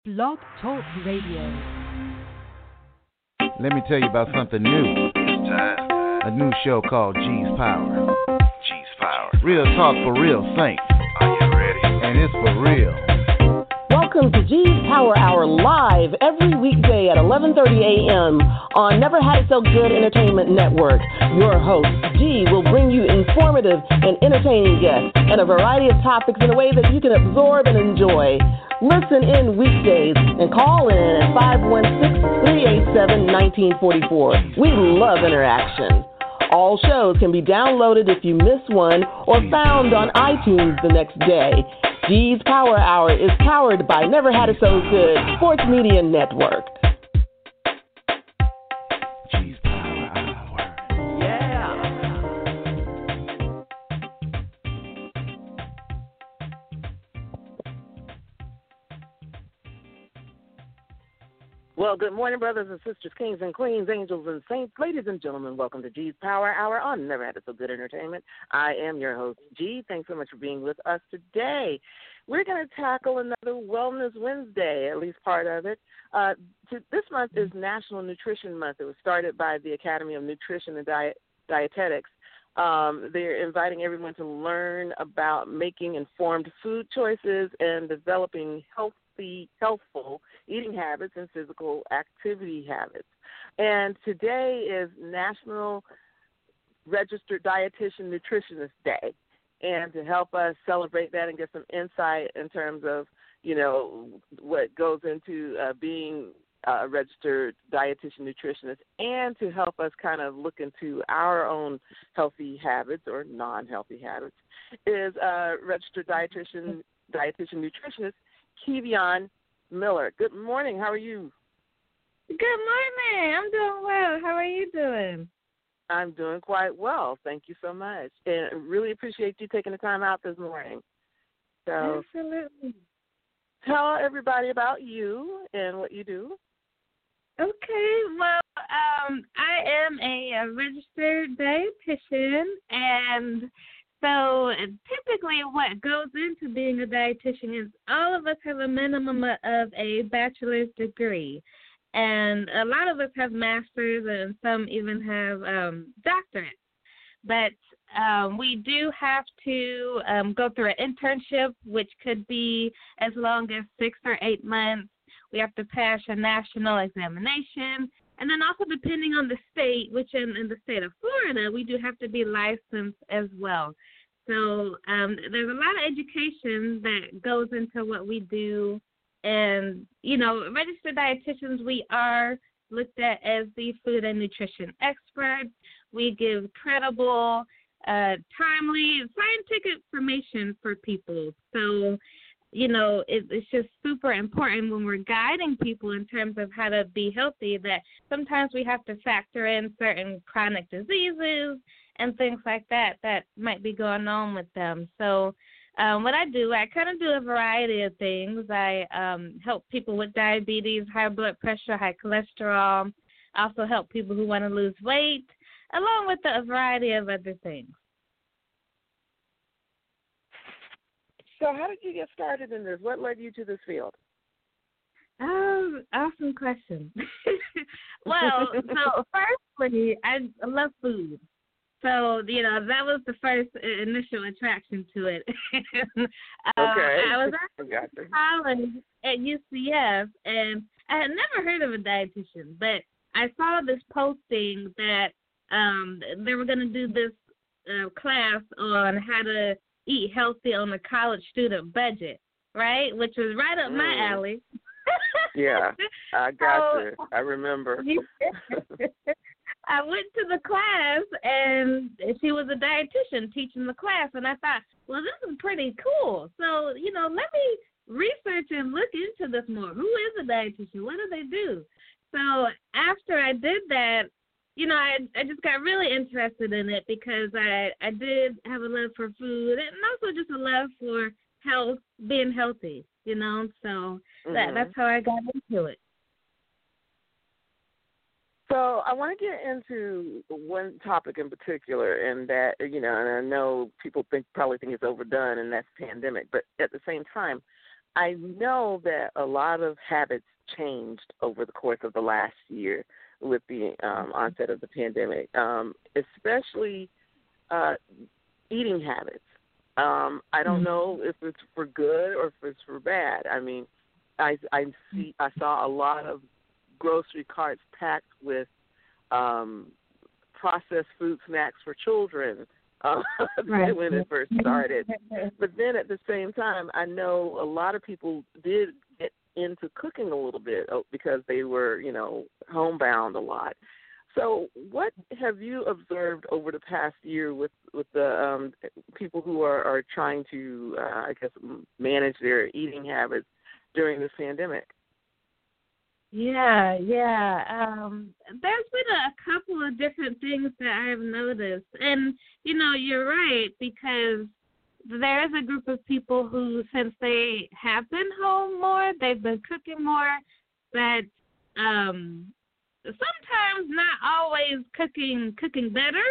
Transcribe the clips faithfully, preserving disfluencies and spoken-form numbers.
Blog Talk Radio. Let me tell you about something new. It's time. A new show called G's Power. G's Power. Real talk for real saints. Are you ready? And it's for real. Welcome to G's Power Hour live every weekday at eleven thirty a.m. on Never Had It So Good Entertainment Network. Your host, G, will bring you informative and entertaining guests and a variety of topics in a way that you can absorb and enjoy. Listen in weekdays and call in at five one six, three eight seven, one nine four four. We love interaction. All shows can be downloaded if you miss one or found on iTunes the next day. G's Power Hour is powered by Never Had It So Good Sports Media Network. G's Power Hour. Yeah. Well, good morning, brothers and sisters, kings and queens, angels and saints. Ladies and gentlemen, welcome to G's Power Hour on Never Had It So Good Entertainment. I am your host, G. Thanks so much for being with us today. We're going to tackle another Wellness Wednesday, at least part of it. Uh, to, this month is National Nutrition Month. It was started by the Academy of Nutrition and Diet, Dietetics. Um, they're inviting everyone to learn about making informed food choices and developing healthy, healthful eating habits and physical activity habits. And today is National Registered Dietitian Nutritionist Day. And to help us celebrate that and get some insight in terms of, you know, what goes into uh, being a registered dietitian nutritionist, and to help us kind of look into our own healthy habits or non-healthy habits, is uh, registered dietitian dietitian nutritionist Kevion Miller. Good morning. How are you? Good morning. I'm doing well. How are you doing? I'm doing quite well. Thank you so much. And really appreciate you taking the time out this morning. So Absolutely. Tell everybody about you and what you do. Okay. Well, um, I am a, a registered dietitian, and so typically what goes into being a dietitian is all of us have a minimum of a bachelor's degree. And a lot of us have masters, and some even have um, doctorates. But um, we do have to um, go through an internship, which could be as long as six or eight months. We have to pass a national examination. And then also depending on the state, which in, in the state of Florida, we do have to be licensed as well. So um, there's a lot of education that goes into what we do. And, you know, registered dietitians, we are looked at as the food and nutrition experts. We give credible, uh, timely, scientific information for people. So, you know, it, it's just super important when we're guiding people in terms of how to be healthy that sometimes we have to factor in certain chronic diseases and things like that that might be going on with them. So, Um, what I do, I kind of do a variety of things. I um, help people with diabetes, high blood pressure, high cholesterol. I also help people who want to lose weight, along with a variety of other things. So how did you get started in this? What led you to this field? Um, awesome question. Well, so firstly, I love food. So, you know, that was the first initial attraction to it. uh, okay. I was actually in college at U C F, and I had never heard of a dietitian, but I saw this posting that um, they were going to do this uh, class on how to eat healthy on a college student budget, right, which was right up mm. my alley. Yeah, I got so, you. I remember. I went to the class, and she was a dietitian teaching the class, and I thought, well, this is pretty cool. So, you know, let me research and look into this more. Who is a dietitian? What do they do? So after I did that, you know, I I just got really interested in it because I, I did have a love for food and also just a love for health, being healthy, you know. So mm-hmm. that that's how I got into it. So I want to get into one topic in particular, and that, you know, and I know people think probably think it's overdone, and that's pandemic. But at the same time, I know that a lot of habits changed over the course of the last year with the um, onset of the pandemic, um, especially uh, eating habits. Um, I don't know if it's for good or if it's for bad. I mean, I, I see I saw a lot of grocery carts packed with um, processed food snacks for children uh, Right. when it first started. But then at the same time, I know a lot of people did get into cooking a little bit because they were, you know, homebound a lot. So what have you observed over the past year with, with the um, people who are, are trying to, uh, I guess, manage their eating habits during this pandemic? Yeah, yeah. Um, there's been a couple of different things that I've noticed. And, you know, you're right, because there is a group of people who, since they have been home more, they've been cooking more, but um, sometimes not always cooking cooking better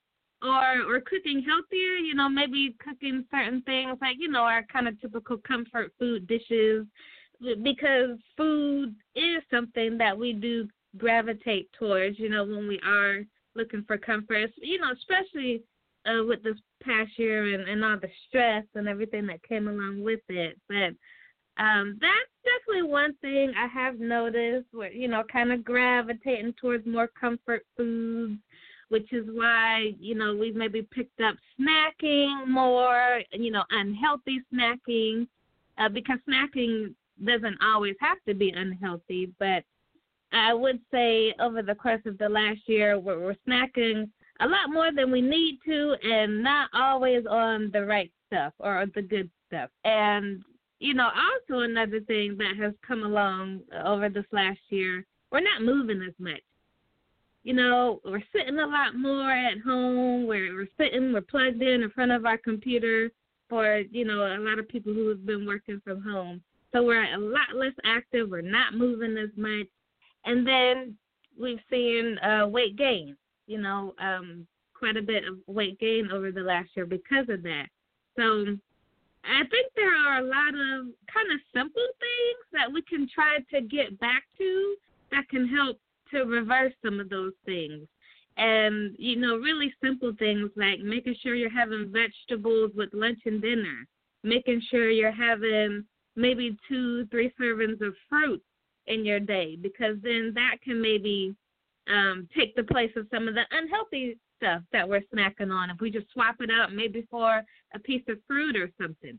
or or cooking healthier, you know, maybe cooking certain things like, you know, our kind of typical comfort food dishes, because food is something that we do gravitate towards, you know, when we are looking for comfort, you know, especially uh, with this past year and, and all the stress and everything that came along with it. But um, that's definitely one thing I have noticed, where, you know, kind of gravitating towards more comfort foods, which is why, you know, we've maybe picked up snacking more, you know, unhealthy snacking, uh, because snacking doesn't always have to be unhealthy, but I would say over the course of the last year, we're, we're snacking a lot more than we need to and not always on the right stuff or the good stuff. And, you know, also another thing that has come along over this last year, we're not moving as much. You know, we're sitting a lot more at home. We're, we're sitting, we're plugged in in front of our computer for, you know, a lot of people who have been working from home. So we're a lot less active. We're not moving as much. And then we've seen uh, weight gain, you know, um, quite a bit of weight gain over the last year because of that. So I think there are a lot of kind of simple things that we can try to get back to that can help to reverse some of those things. And, you know, really simple things like making sure you're having vegetables with lunch and dinner, making sure you're having maybe two, three servings of fruit in your day, because then that can maybe um, take the place of some of the unhealthy stuff that we're snacking on if we just swap it out maybe for a piece of fruit or something.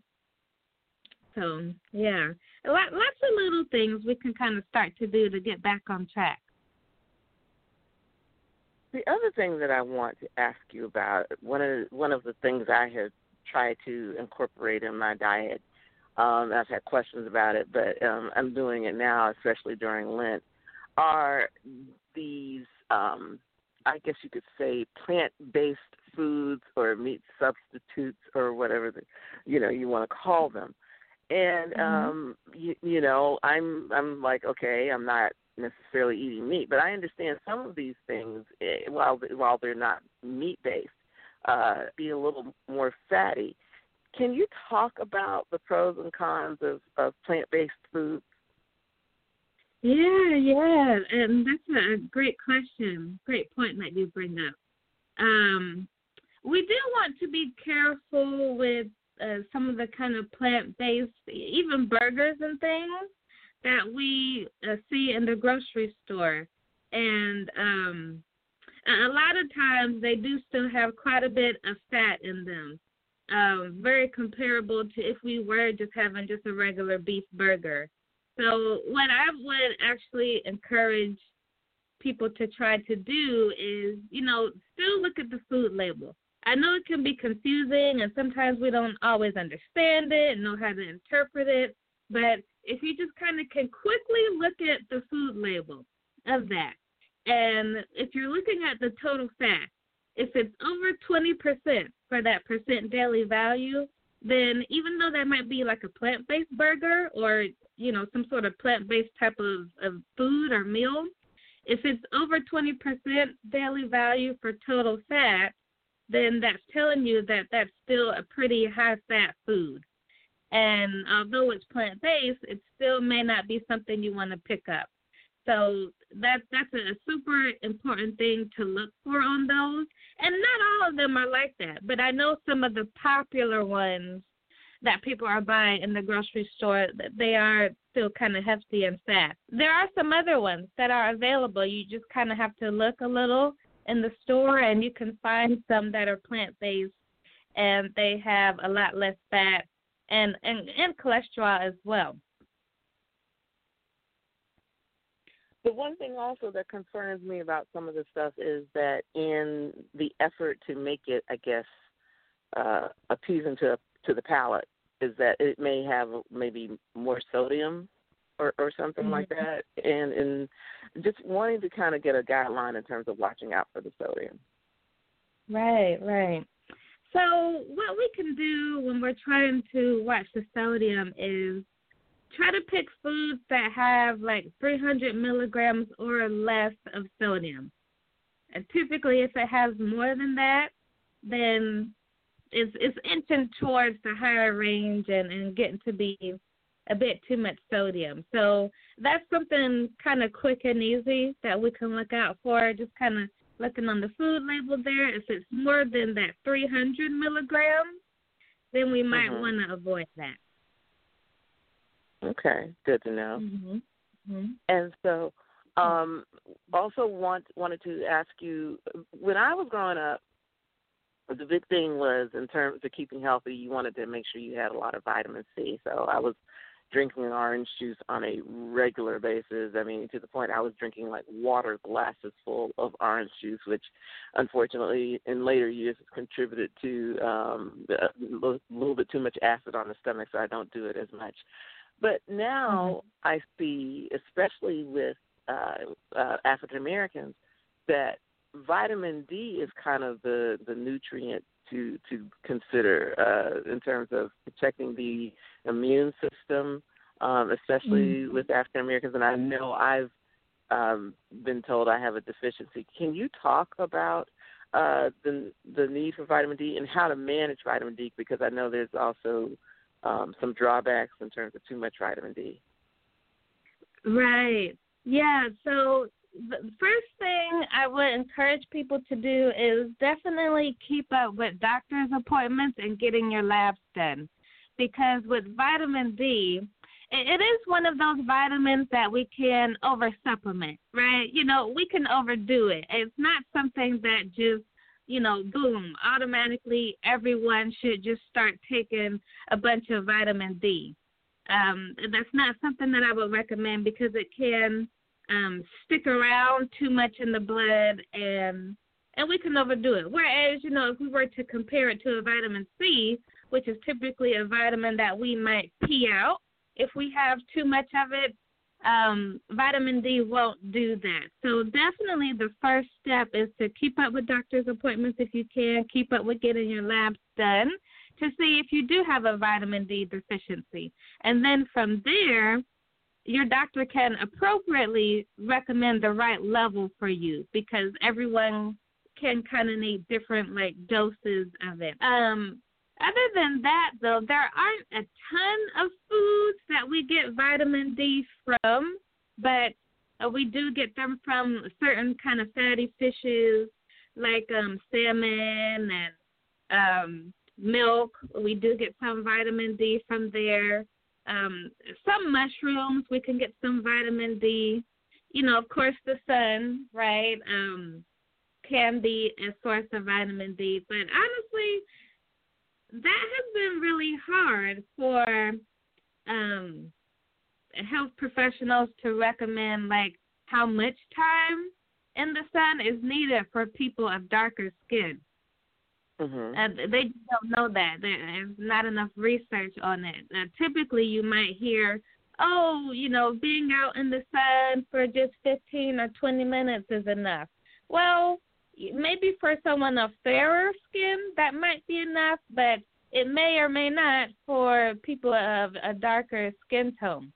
So, yeah, a lot, lots of little things we can kind of start to do to get back on track. The other thing that I want to ask you about, one of one of the things I have tried to incorporate in my diet, Um, I've had questions about it, but um, I'm doing it now, especially during Lent, are these, um, I guess you could say, plant-based foods or meat substitutes or whatever, the, you know, you want to call them. And, Mm-hmm. um, you, you know, I'm I'm like, okay, I'm not necessarily eating meat, but I understand some of these things, eh, while, while they're not meat-based, uh, be a little more fatty. Can you talk about the pros and cons of, of plant-based foods? Yeah, yeah, and that's a great question, great point that you bring up. Um, we do want to be careful with uh, some of the kind of plant-based, even burgers and things that we uh, see in the grocery store. And um, a lot of times they do still have quite a bit of fat in them. Um, very comparable to if we were just having just a regular beef burger. So what I would actually encourage people to try to do is, you know, still look at the food label. I know it can be confusing and sometimes we don't always understand it and know how to interpret it, but if you just kind of can quickly look at the food label of that, and if you're looking at the total fat, if it's over twenty percent for that percent daily value, then even though that might be like a plant-based burger or, you know, some sort of plant-based type of, of food or meal, if it's over twenty percent daily value for total fat, then that's telling you that that's still a pretty high-fat food. And although it's plant-based, it still may not be something you want to pick up. So that, that's a super important thing to look for on those. And not all of them are like that, but I know some of the popular ones that people are buying in the grocery store, they are still kind of hefty and fat. There are some other ones that are available. You just kind of have to look a little in the store, and you can find some that are plant-based, and they have a lot less fat and, and, and cholesterol as well. The one thing also that concerns me about some of this stuff is that in the effort to make it, I guess, uh, appeasing to to the palate, is that it may have maybe more sodium or, or something mm-hmm. like that. And, and just wanting to kind of get a guideline in terms of watching out for the sodium. Right, right. So what we can do when we're trying to watch the sodium is try to pick foods that have like three hundred milligrams or less of sodium. And typically if it has more than that, then it's, it's inching towards the higher range and, and getting to be a bit too much sodium. So that's something kind of quick and easy that we can look out for, just kind of looking on the food label there. If it's more than that three hundred milligrams, then we might mm-hmm. want to avoid that. Okay, good to know. Mm-hmm. Mm-hmm. And so um, also want, wanted to ask you, when I was growing up, the big thing was in terms of keeping healthy, you wanted to make sure you had a lot of vitamin C. So I was drinking orange juice on a regular basis. I mean, to the point I was drinking like water glasses full of orange juice, which unfortunately in later years has contributed to um, a little bit too much acid on the stomach, so I don't do it as much. But now mm-hmm. I see, especially with uh, uh, African Americans, that vitamin D is kind of the, the nutrient to to consider uh, in terms of protecting the immune system, um, especially mm-hmm. with African Americans. And I know I've um, been told I have a deficiency. Can you talk about uh, the the need for vitamin D and how to manage vitamin D? Because I know there's also um, some drawbacks in terms of too much vitamin D. Right. Yeah. So the first thing I would encourage people to do is definitely keep up with doctor's appointments and getting your labs done. Because with vitamin D, it is one of those vitamins that we can over-supplement, right? You know, we can overdo it. It's not something that just, you know, boom, automatically everyone should just start taking a bunch of vitamin D. Um, that's not something that I would recommend because it can um, stick around too much in the blood and and we can overdo it. Whereas, you know, if we were to compare it to a vitamin C, which is typically a vitamin that we might pee out, if we have too much of it, um, vitamin D won't do that. So definitely the first step is to keep up with doctor's appointments if you can, keep up with getting your labs done to see if you do have a vitamin D deficiency. And then from there, your doctor can appropriately recommend the right level for you because everyone can kind of need different, like, doses of it. Um, other than that, though, there aren't a ton of foods that we get vitamin D from, but uh, we do get them from certain kind of fatty fishes like um, salmon and um, milk. We do get some vitamin D from there. Um, some mushrooms, we can get some vitamin D. You know, of course, the sun, right, um, can be a source of vitamin D. But honestly, that has been really hard for um, health professionals to recommend, like, how much time in the sun is needed for people of darker skin. Mm-hmm. Uh, they don't know that. There's not enough research on it. Uh, typically, you might hear, oh, you know, being out in the sun for just fifteen or twenty minutes is enough. Well, maybe for someone of fairer skin, that might be enough, but it may or may not for people of a darker skin tone.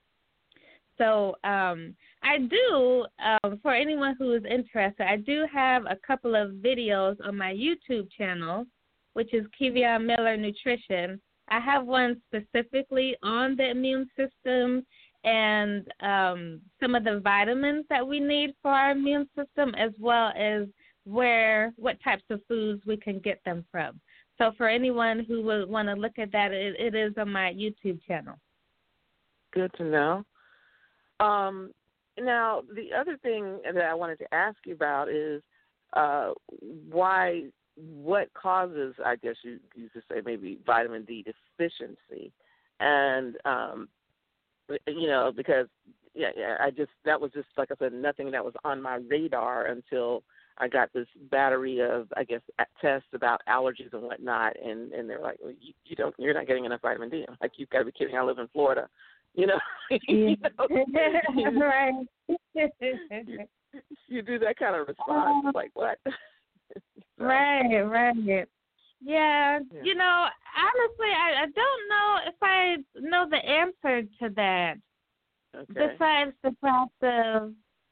So um, I do, um, for anyone who is interested, I do have a couple of videos on my YouTube channel, which is Kevion Miller Nutrition, I have one specifically on the immune system and um, some of the vitamins that we need for our immune system, as well as where what types of foods we can get them from. So for anyone who would want to look at that, it, it is on my YouTube channel. Good to know. Um, now, the other thing that I wanted to ask you about is uh, why, what causes, I guess you, you could say maybe vitamin D deficiency. And, um, you know, because, yeah, yeah, I just, that was just, like I said, nothing that was on my radar until I got this battery of, I guess, tests about allergies and whatnot, and, and they're like, well, you, you don't, you're not getting enough vitamin D. I'm like, you've got to be kidding. I live in Florida, you know. you, know? Right. you, you do that kind of response, it's like what? so, right, right. Yeah. yeah, you know, honestly, I, I don't know if I know the answer to that. Okay. Besides the fact of,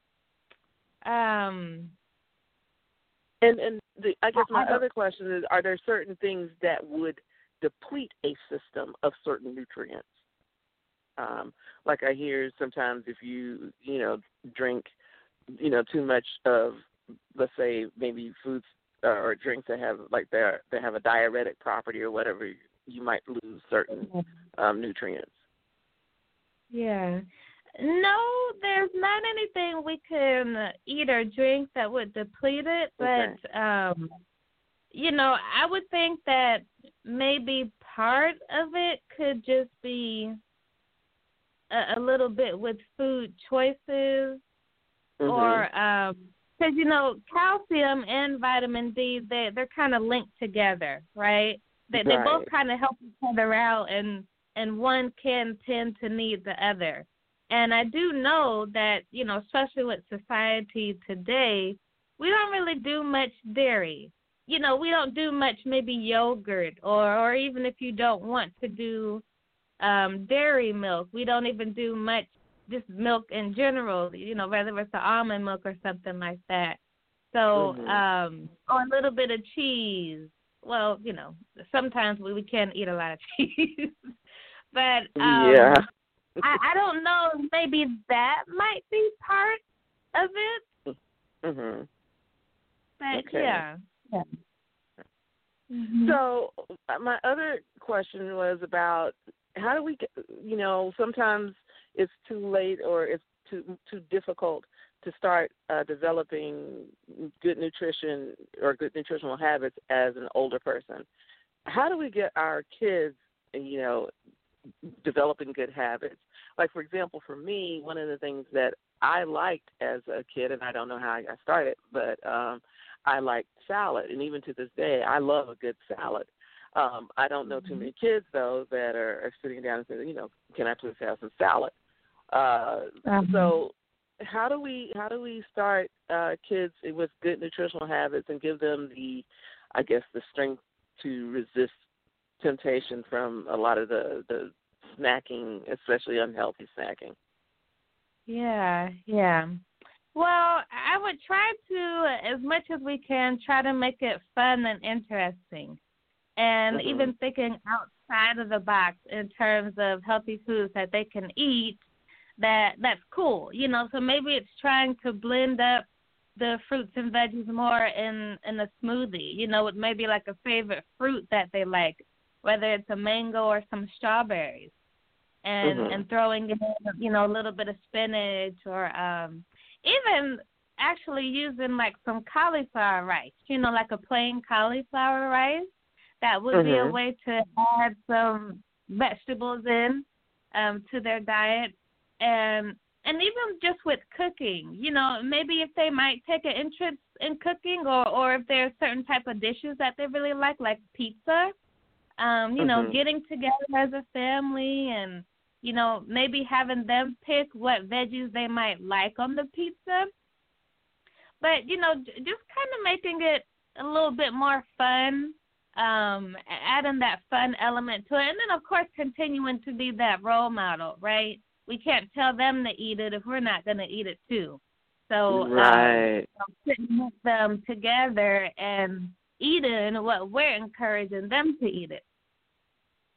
um. And and the, I guess my other question is, are there certain things that would deplete a system of certain nutrients? Um, like I hear sometimes if you, you know, drink, you know, too much of, let's say, maybe foods or drinks that have, like, they're, they have a diuretic property or whatever, you might lose certain um, nutrients. Yeah. No, there's not anything we can eat or drink that would deplete it, but, okay. um, you know, I would think that maybe part of it could just be a, a little bit with food choices mm-hmm. or, um, because, you know, calcium and vitamin D, they, they're kind of linked together, right? They, right. they both kind of help each other out, and, and one can tend to need the other. And I do know that, you know, especially with society today, we don't really do much dairy. You know, we don't do much maybe yogurt, or, or even if you don't want to do um, dairy milk, we don't even do much just milk in general, you know, whether it's the almond milk or something like that. So, mm-hmm. um, or a little bit of cheese. Well, you know, sometimes we, we can't eat a lot of cheese. but, um, yeah. I, I don't know. Maybe that might be part of it. Mm-hmm. But okay. yeah. yeah. Mm-hmm. So uh, my other question was about how do we get, you know, sometimes it's too late or it's too too difficult to start uh, developing good nutrition or good nutritional habits as an older person. How do we get our kids, you know, developing good habits? Like, for example, for me, one of the things that I liked as a kid, and I don't know how I got started, but um, I liked salad. And even to this day, I love a good salad. Um, I don't know too many kids, though, that are, are sitting down and saying, you know, can I please have some salad? Uh, uh-huh. So how do we how do we start uh, kids with good nutritional habits and give them the, I guess, the strength to resist temptation from a lot of the, the snacking, especially unhealthy snacking? Yeah, yeah. Well, I would try to, as much as we can, try to make it fun and interesting. And mm-hmm. even thinking outside of the box in terms of healthy foods that they can eat, that that's cool. You know, so maybe it's trying to blend up the fruits and veggies more in, in a smoothie, you know, with maybe like a favorite fruit that they like, whether it's a mango or some strawberries, and mm-hmm. and throwing in, you know, a little bit of spinach, or um, even actually using like some cauliflower rice, you know, like a plain cauliflower rice. That would mm-hmm. be a way to add some vegetables in um, to their diet. And and even just with cooking, you know, maybe if they might take an interest in cooking, or, or if there's certain type of dishes that they really like, like pizza, um, you mm-hmm. know, getting together as a family and, you know, maybe having them pick what veggies they might like on the pizza. But, you know, just kind of making it a little bit more fun, um, adding that fun element to it. And then, of course, continuing to be that role model, right? We can't tell them to eat it if we're not going to eat it too. So right. um, sitting with them together and eating what we're encouraging them to eat it.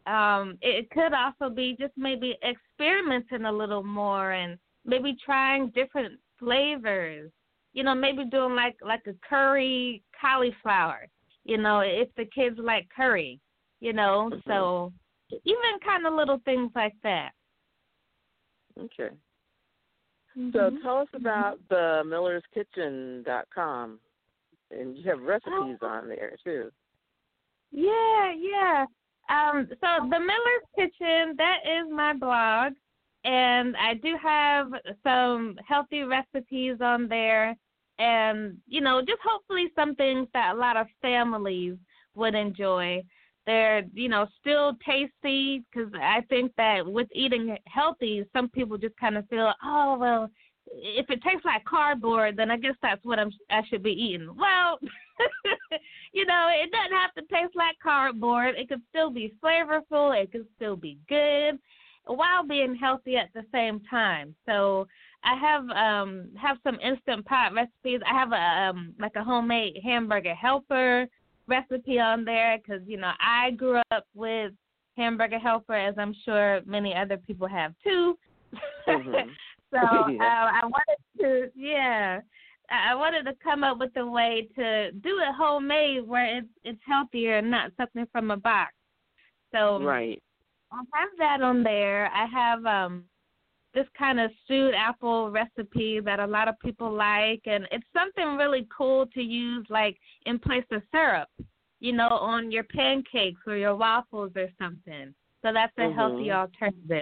um, it could also be just maybe experimenting a little more and maybe trying different flavors. You know, maybe doing like, like a curry cauliflower, you know, if the kids like curry, you know. Mm-hmm. So even kind of little things like that. Okay. Mm-hmm. So tell us about the millers kitchen dot com. And you have recipes oh. on there, too. Yeah, yeah. Um, so the Miller's Kitchen, that is my blog. And I do have some healthy recipes on there. And, you know, just hopefully some things that a lot of families would enjoy. They're, you know, still tasty, because I think that with eating healthy, some people just kind of feel, oh, well, if it tastes like cardboard, then I guess that's what I'm, I should be eating. Well, you know, it doesn't have to taste like cardboard. It could still be flavorful. It could still be good while being healthy at the same time. So I have um have some Instant Pot recipes. I have a um like a homemade hamburger helper recipe on there, because, you know, I grew up with hamburger helper, as I'm sure many other people have too. Mm-hmm. So yeah. uh, I wanted to, yeah, I wanted to come up with a way to do it homemade where it's it's healthier and not something from a box. So right. I have that on there. I have um this kind of stewed apple recipe that a lot of people like, and it's something really cool to use, like in place of syrup, you know, on your pancakes or your waffles or something. So that's a mm-hmm. healthy alternative.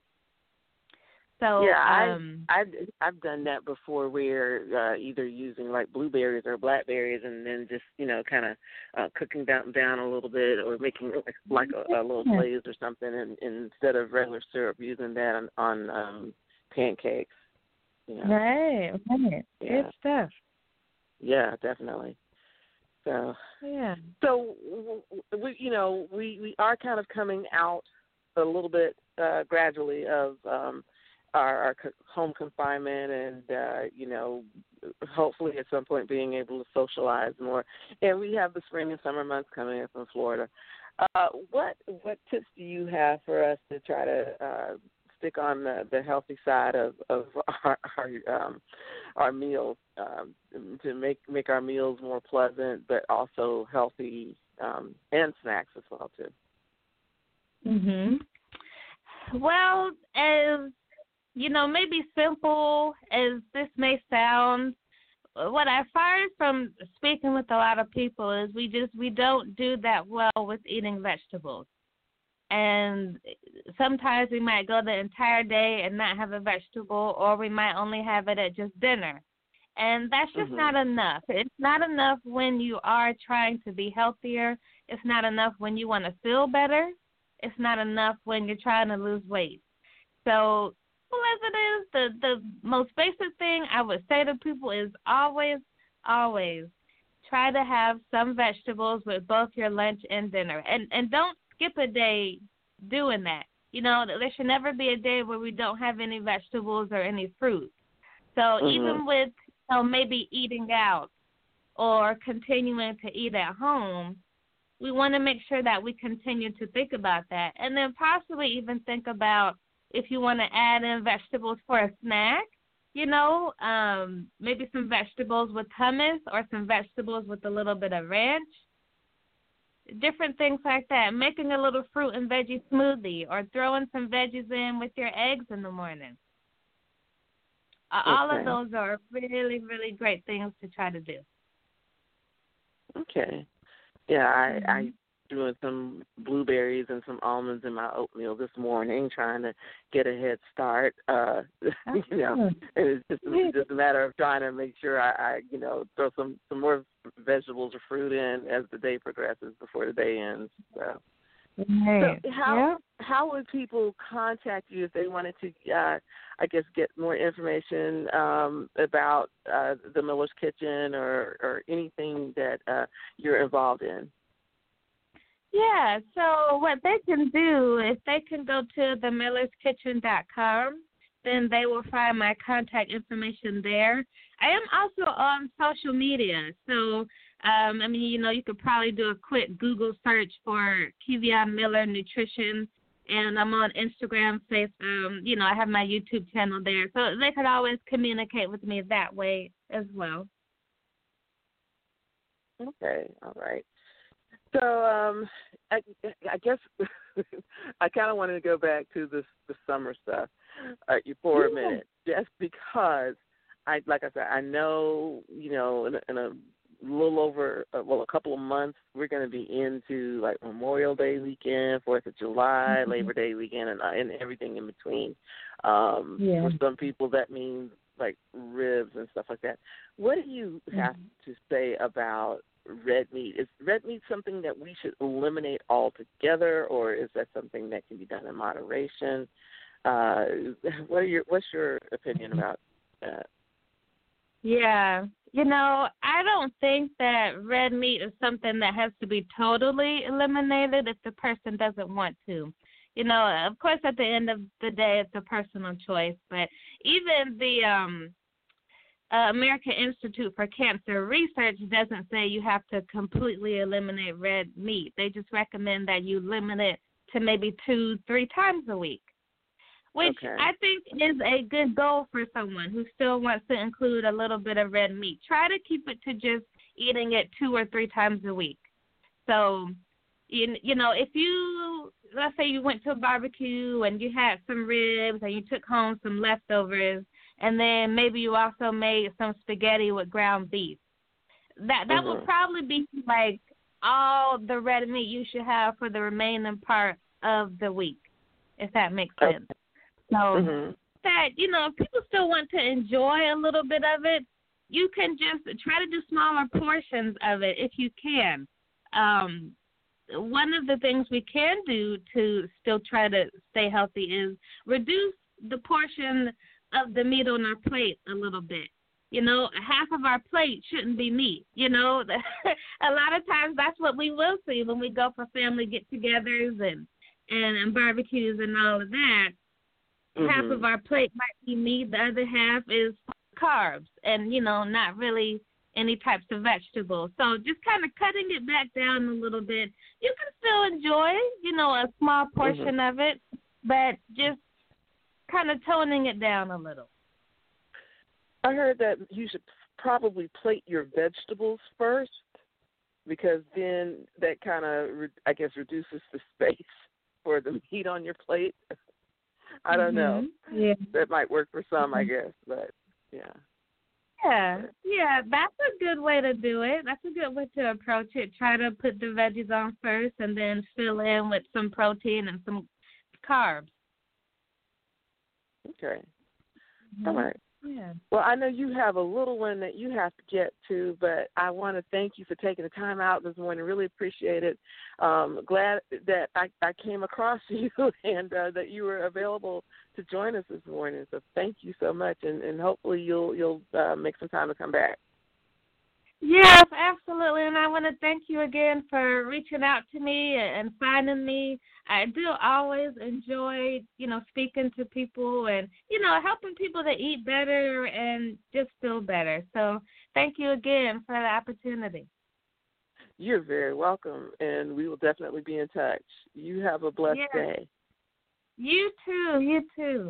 So yeah, um, I've, I've I've done that before, where uh, either using like blueberries or blackberries, and then just, you know, kind of uh, cooking down down a little bit, or making like a, a little glaze or something, and, and instead of regular syrup, using that on, on um, pancakes. You know? Right, right, yeah. Good stuff. Yeah, definitely. So yeah. So we, you know, we, we are kind of coming out a little bit uh, gradually of. Um, Our, our home confinement, and, uh, you know, hopefully at some point being able to socialize more. And we have the spring and summer months coming up in Florida. Uh, what what tips do you have for us to try to uh, stick on the, the healthy side of, of our our, um, our meals, um, to make, make our meals more pleasant, but also healthy, um, and snacks as well, too? Mhm. Well, as you know, maybe simple as this may sound, what I find from speaking with a lot of people is we just, we don't do that well with eating vegetables. And sometimes we might go the entire day and not have a vegetable, or we might only have it at just dinner. And that's just mm-hmm. not enough. It's not enough when you are trying to be healthier. It's not enough when you want to feel better. It's not enough when you're trying to lose weight. So, as it is, the, the most basic thing I would say to people is always, always try to have some vegetables with both your lunch and dinner. And and don't skip a day doing that. You know, there should never be a day where we don't have any vegetables or any fruit. So mm-hmm. even with, you know, maybe eating out or continuing to eat at home, we want to make sure that we continue to think about that. And then possibly even think about if you want to add in vegetables for a snack, you know, um, maybe some vegetables with hummus or some vegetables with a little bit of ranch, different things like that. Making a little fruit and veggie smoothie, or throwing some veggies in with your eggs in the morning. Uh, okay. All of those are really, really great things to try to do. Okay. Yeah, I, Mm-hmm. I doing some blueberries and some almonds in my oatmeal this morning, trying to get a head start. Uh, Oh. you know, and it's just it's just a matter of trying to make sure I, I, you know, throw some, some more vegetables or fruit in as the day progresses before the day ends. So, Right. so how yeah. how would people contact you if they wanted to, uh, I guess, get more information um, about uh, the Miller's Kitchen, or, or anything that uh, you're involved in? Yeah, so what they can do is they can go to the millers kitchen dot com. Then they will find my contact information there. I am also on social media, so Um, I mean, you know, you could probably do a quick Google search for Kevion Miller Nutrition, and I'm on Instagram, face, um, you know, I have my YouTube channel there, so they could always communicate with me that way as well. Okay, all right. So um, I, I guess I kind of wanted to go back to this the summer stuff uh, for a Yeah. minute, just because I, like I said, I know, you know, in a, in a little over, uh, well, a couple of months, we're going to be into like Memorial Day weekend, Fourth of July, Mm-hmm. Labor Day weekend, and, and everything in between. Um, Yeah. For some people, that means like ribs and stuff like that. What do you have Mm-hmm. to say about red meat? Is red meat something that we should eliminate altogether, or is that something that can be done in moderation? Uh, what are your What's your opinion about that? Yeah. You know, I don't think that red meat is something that has to be totally eliminated if the person doesn't want to. You know, of course, at the end of the day, it's a personal choice. But even the um, uh, American Institute for Cancer Research doesn't say you have to completely eliminate red meat. They just recommend that you limit it to maybe two, three times a week, which Okay. I think is a good goal for someone who still wants to include a little bit of red meat. Try to keep it to just eating it two or three times a week. So, you, you know, if you, let's say you went to a barbecue and you had some ribs and you took home some leftovers, and then maybe you also made some spaghetti with ground beef, that that Mhm. would probably be like all the red meat you should have for the remaining part of the week, if that makes sense. So Mm-hmm. that, you know, if people still want to enjoy a little bit of it, you can just try to do smaller portions of it if you can. Um, one of the things we can do to still try to stay healthy is reduce the portion of the meat on our plate a little bit. You know, half of our plate shouldn't be meat. You know, a lot of times that's what we will see when we go for family get-togethers and, and, and barbecues and all of that. Mm-hmm. Half of our plate might be meat, the other half is carbs and, you know, not really any types of vegetables. So just kind of cutting it back down a little bit. You can still enjoy, you know, a small portion Mm-hmm. of it, but just kind of toning it down a little. I heard that you should probably plate your vegetables first, because then that kind of, re- I guess, reduces the space for the meat on your plate. I don't know. Mm-hmm. Yeah. That might work for some, I guess, but yeah. Yeah, yeah, that's a good way to do it. That's a good way to approach it. Try to put the veggies on first and then fill in with some protein and some carbs. Okay. Mm-hmm. All right. Yeah. Well, I know you have a little one that you have to get to, but I want to thank you for taking the time out this morning. Really appreciate it. Um, glad that I, I came across you and uh, that you were available to join us this morning. So thank you so much, and, and hopefully you'll you'll uh, make some time to come back. Yes, absolutely. And I want to thank you again for reaching out to me and finding me. I do always enjoy, you know, speaking to people and, you know, helping people to eat better and just feel better. So thank you again for the opportunity. You're very welcome, and we will definitely be in touch. You have a blessed Yes. day. You too. You too.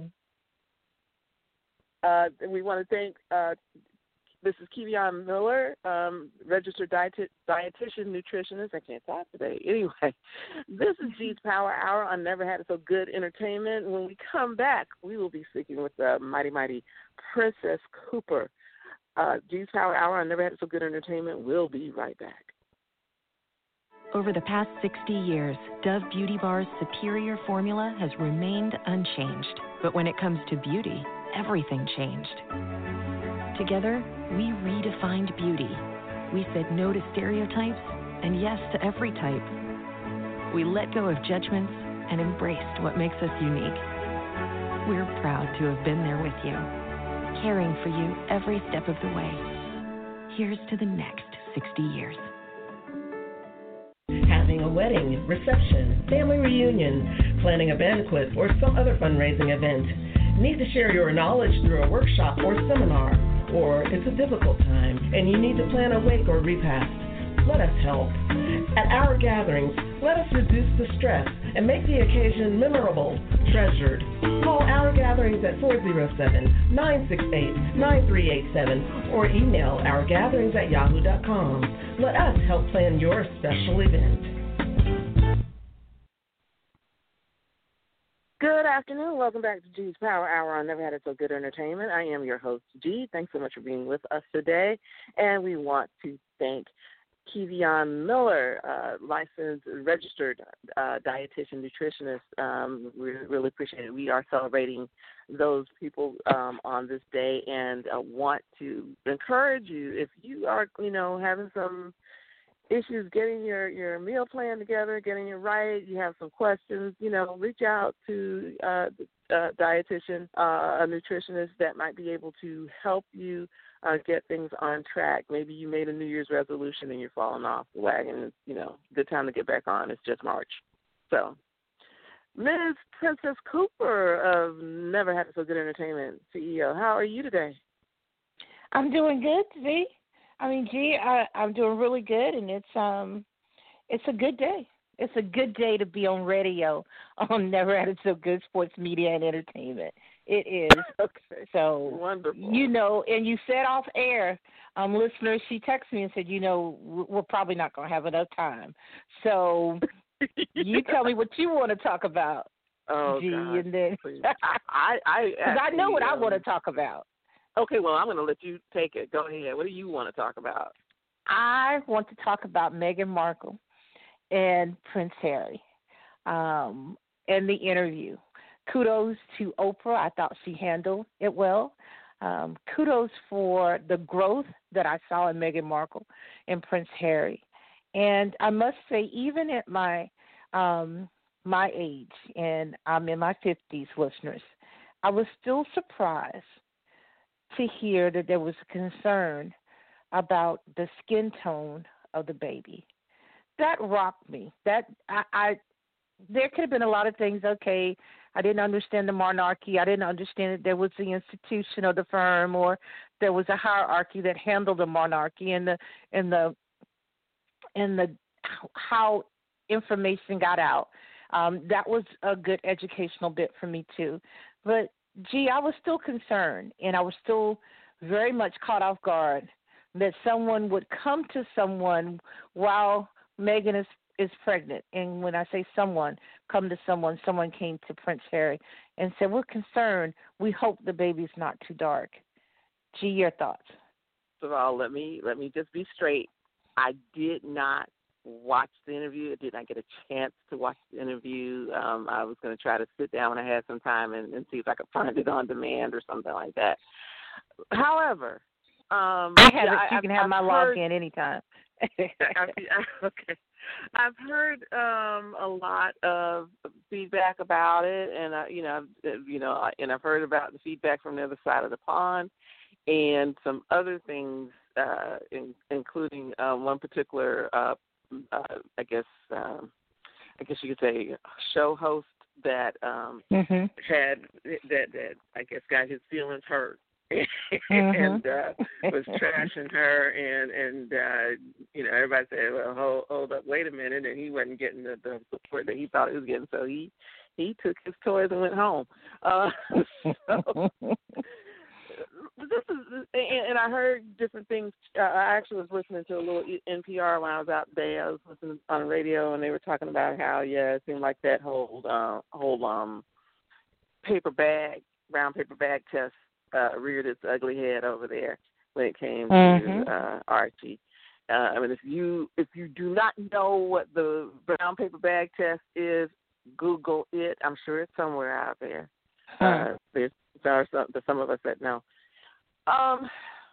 Uh, we want to thank uh, This is Kevion Miller, um, registered dieti- dietitian, nutritionist. I can't talk today. Anyway, this is G's Power Hour on Never Had It So Good Entertainment. When we come back, we will be speaking with the mighty, mighty Princess Cooper. Uh, G's Power Hour on Never Had It So Good Entertainment. We'll be right back. Over the past sixty years, Dove Beauty Bar's superior formula has remained unchanged. But when it comes to beauty, everything changed. Together, we redefined beauty. We said no to stereotypes and yes to every type. We let go of judgments and embraced what makes us unique. We're proud to have been there with you, caring for you every step of the way. Here's to the next sixty years. Having a wedding, reception, family reunion, planning a banquet, or some other fundraising event. Need to share your knowledge through a workshop or seminar, or it's a difficult time and you need to plan a wake or repast. let us help. At our gatherings, let us reduce the stress and make the occasion memorable, treasured. Call Our Gatherings at four oh seven, nine six eight, nine three eight seven or email ourgatherings at yahoo dot com. Let us help plan your special event. Good afternoon. Welcome back to G's Power Hour on Never Had It So Good Entertainment. I am your host, G. Thanks so much for being with us today. And we want to thank Kevion Miller, uh, licensed, registered uh, dietitian, nutritionist. Um, we really appreciate it. We are celebrating those people um, on this day and uh, want to encourage you, if you are, you know, having some issues getting your, your meal plan together, getting it right, you have some questions, you know, reach out to uh, a dietitian, uh, a nutritionist that might be able to help you uh, get things on track. Maybe you made a New Year's resolution and you're falling off the wagon. You know, good time to get back on. It's just March. So, Miz Princess Cooper of Never Had It So Good Entertainment, C E O, how are you today? I'm doing good, Z. I mean, gee, I, I'm doing really good, and it's um, it's a good day. It's a good day to be on radio on Never Had It So Good Sports Media and Entertainment. It is. Okay. So, wonderful. You know, and you said off air, um, listeners, she texted me and said, you know, we're probably not going to have enough time. So you tell me what you want to talk about, oh, G, God, and then I, I, because I know what um, I want to talk about. Okay, well, I'm going to let you take it. Go ahead. What do you want to talk about? I want to talk about Meghan Markle and Prince Harry um, and the interview. Kudos to Oprah. I thought she handled it well. Um, kudos for the growth that I saw in Meghan Markle and Prince Harry. And I must say, even at my um, my age, and I'm in my fifties, listeners, I was still surprised to hear that there was concern about the skin tone of the baby. That rocked me. That I, I there could have been a lot of things. Okay, I didn't understand the monarchy. I didn't understand that there was the institution of the firm, or there was a hierarchy that handled the monarchy and the and the and the how information got out. Um, that was a good educational bit for me too. But gee, I was still concerned, and I was still very much caught off guard that someone would come to someone while Meghan is, is pregnant. And when I say someone, come to someone, someone came to Prince Harry and said, we're concerned. We hope the baby's not too dark. Gee, your thoughts? First of all, let me, let me just be straight. I did not watch the interview. I did not get a chance to watch the interview. Um, I was going to try to sit down when I had some time and, and see if I could find it on demand or something like that. However, um, I have yeah, it. You I, can have I've my heard, login anytime. I, I, okay. I've heard um, a lot of feedback about it, and I, you know, you know, and I've heard about the feedback from the other side of the pond, and some other things, uh, in, including uh, one particular. Uh, Uh, I guess um, I guess you could say show host that um, mm-hmm. had that that I guess got his feelings hurt mm-hmm. and uh, was trashing her, and and uh, you know, everybody said, well, hold, hold up, wait a minute, and he wasn't getting the, the support that he thought he was getting, so he he took his toys and went home. Uh, so, This is, and I heard different things. Uh, I actually was listening to a little N P R when I was out today. I was listening on the radio, and they were talking about how, yeah, it seemed like that whole uh, whole um, paper bag, brown paper bag test uh, reared its ugly head over there when it came mm-hmm. to uh, Archie. Uh, I mean, if you if you do not know what the brown paper bag test is, Google it. I'm sure it's somewhere out there. Huh. Uh, there's there are some, there's some of us that know. Um,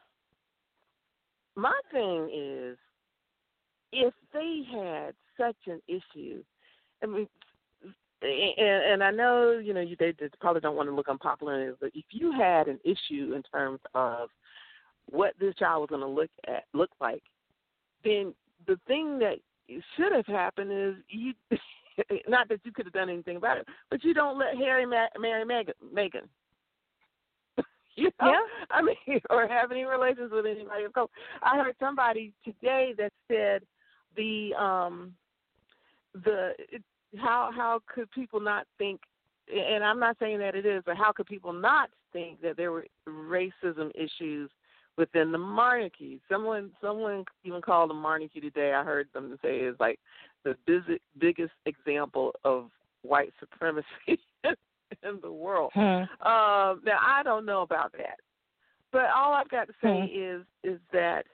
my thing is, if they had such an issue, I mean, and, and I know, you know, you, they, they probably don't want to look unpopular, but if you had an issue in terms of what this child was going to look at, look like, then the thing that should have happened is you, not that you could have done anything about it, but you don't let Harry ma- marry Meghan. Meghan. You know? Yeah. I mean, or have any relations with anybody. I heard somebody today that said, the um, the it, how how could people not think? And I'm not saying that it is, but how could people not think that there were racism issues within the monarchy? Someone someone even called the monarchy today, I heard them say, is like the busy, biggest example of white supremacy in the world. Hmm. Um, now, I don't know about that. But all I've got to say Hmm. is is that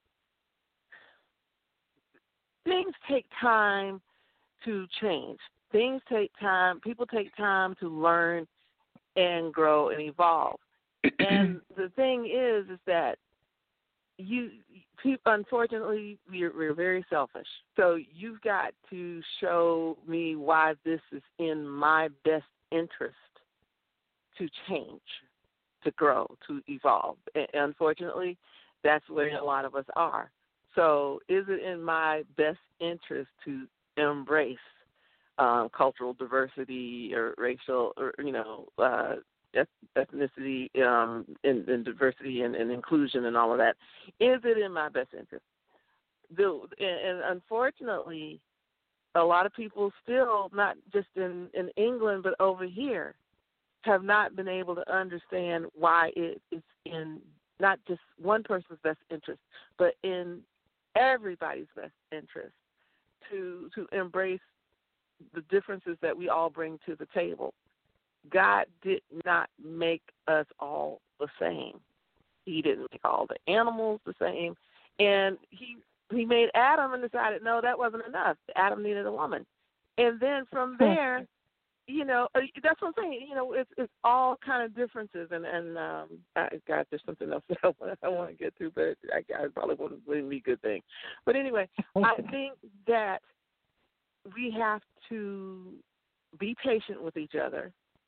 things take time to change. Things take time. People take time to learn and grow and evolve. And the thing is, is that you, people, unfortunately, we're, we're very selfish. So you've got to show me why this is in my best interest to change, to grow, to evolve. And unfortunately, that's where a lot of us are. So is it in my best interest to embrace um, cultural diversity or racial, or, you know, uh, ethnicity um, and, and diversity and, and inclusion and all of that? Is it in my best interest? The, and, and unfortunately, a lot of people still, not just in, in England, but over here, have not been able to understand why it is in not just one person's best interest, but in everybody's best interest to to embrace the differences that we all bring to the table. God did not make us all the same. He didn't make all the animals the same. And he he made Adam and decided, no, that wasn't enough. Adam needed a woman. And then from there, you know, that's what I'm saying. You know, it's it's all kind of differences. And, and um, I, God, there's something else that I want, I want to get to, but I, I probably wouldn't believe me good thing. But anyway, I think that we have to be patient with each other.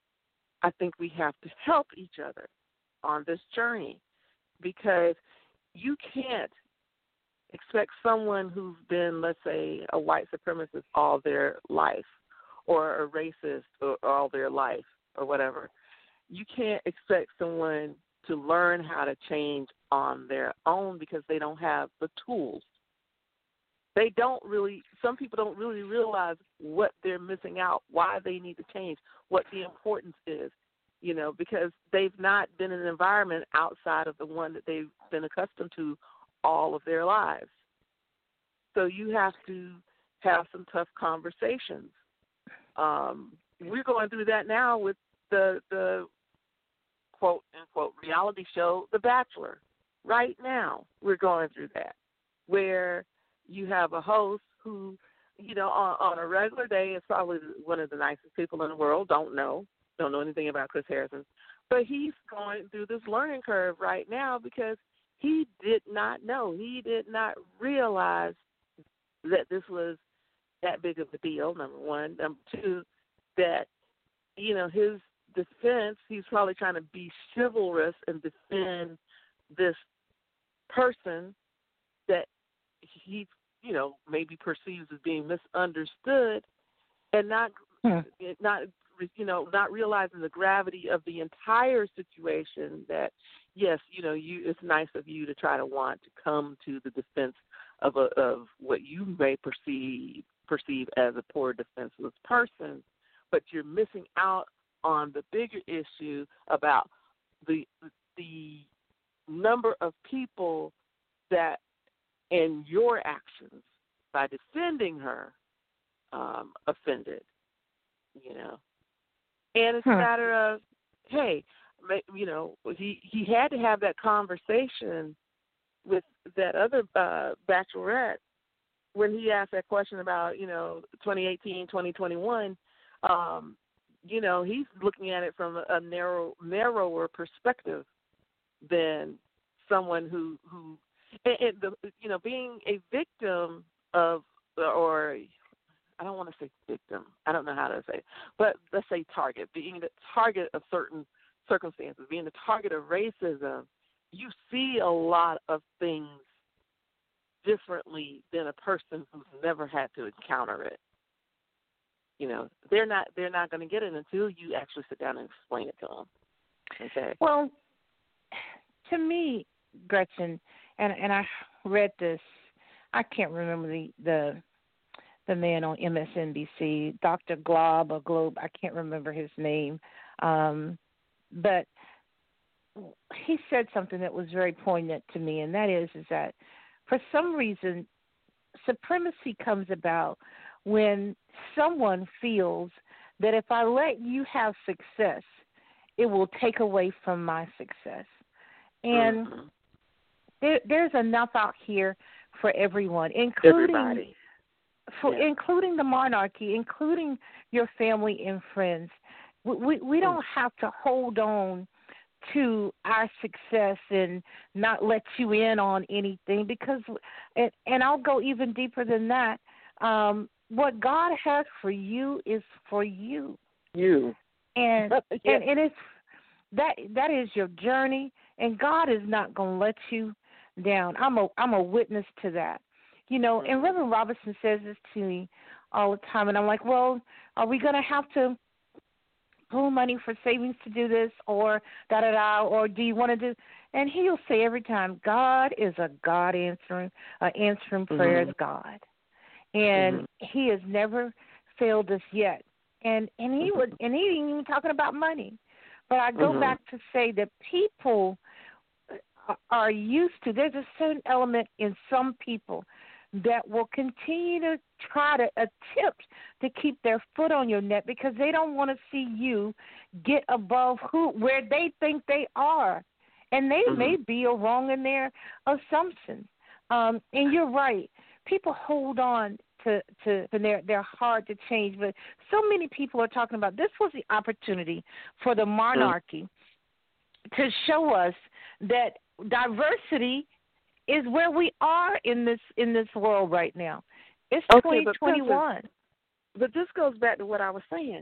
I think we have to help each other on this journey, because you can't expect someone who's been, let's say, a white supremacist all their life, or a racist or all their life, or whatever. You can't expect someone to learn how to change on their own because they don't have the tools. They don't really, some people don't really realize what they're missing out, why they need to change, what the importance is, you know, because they've not been in an environment outside of the one that they've been accustomed to all of their lives. So you have to have some tough conversations. Um, we're going through that now with the, the quote, unquote, reality show, The Bachelor. Right now we're going through that, where you have a host who, you know, on, on a regular day is probably one of the nicest people in the world. Don't know. Don't know anything about Chris Harrison. But he's going through this learning curve right now because he did not know. He did not realize that this was that big of a deal, number one. Number two, that, you know, his defense, he's probably trying to be chivalrous and defend this person that he, you know, maybe perceives as being misunderstood, and not, hmm. not, you know, not realizing the gravity of the entire situation. That, yes, you know, you, it's nice of you to try to want to come to the defense of a, of what you may perceive perceive as a poor defenseless person, but you're missing out on the bigger issue about the the number of people that, in your actions, by defending her, um, offended, you know. And it's hmm. a matter of, hey, you know, he, he had to have that conversation with that other uh, bachelorette when he asked that question about, you know, twenty eighteen, twenty twenty-one. Um, you know, he's looking at it from a, a narrow, narrower perspective than someone who, who and, and the, you know, being a victim of, or I don't want to say victim, I don't know how to say it, but let's say target, being the target of certain circumstances, being the target of racism, you see a lot of things differently than a person who's never had to encounter it. You know, they're not they're not going to get it until you actually sit down and explain it to them. Okay. Well, to me, Gretchen, and and I read this I can't remember the the the man on M S N B C, Doctor Glob or Globe. I can't remember his name, um, but he said something that was very poignant to me, and that is, is that for some reason, supremacy comes about when someone feels that if I let you have success, it will take away from my success. And mm-hmm. there, there's enough out here for everyone, including everybody. For yeah. including the monarchy, including your family and friends. We, we we don't have to hold on to our success and not let you in on anything, because, and, and I'll go even deeper than that. Um, what God has for you is for you. You. And yeah. and, and it's that that is your journey, and God is not going to let you down. I'm a I'm a witness to that. You know, and Reverend Robertson says this to me all the time, and I'm like, well, are we going to have to pull money for savings to do this, or da-da-da, or do you want to do, and he'll say every time, God is a God answering, uh, answering prayers mm-hmm. God. And mm-hmm. he has never failed us yet. And and he would, and he ain't even talking about money. But I go mm-hmm. back to say that people are used to, there's a certain element in some people that will continue to try to attempt to keep their foot on your neck because they don't want to see you get above who where they think they are. And they mm-hmm. may be wrong in their assumptions. Um, and you're right. People hold on to, to and they're, they're hard to change. But so many people are talking about this was the opportunity for the monarchy mm-hmm. to show us that diversity is where we are in this in this world right now. It's okay, twenty twenty-one. But, but this goes back to what I was saying.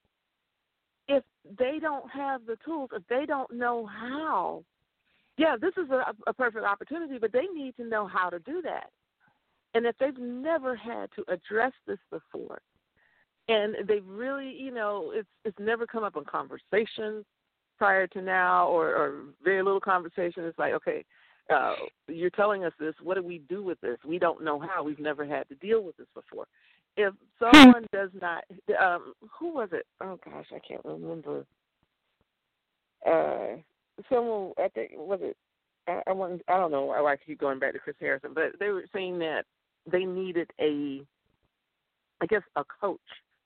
If they don't have the tools, if they don't know how, yeah, this is a, a perfect opportunity, but they need to know how to do that. And if they've never had to address this before, and they've really, you know, it's it's never come up in conversations prior to now, or, or very little conversation, it's like, okay, Uh, you're telling us this. What do we do with this? We don't know how. We've never had to deal with this before. If someone does not, um, who was it? Oh gosh, I can't remember. Uh, someone, I think, was it? I, I want. I don't know why I keep going back to Chris Harrison, but they were saying that they needed a, I guess, a coach,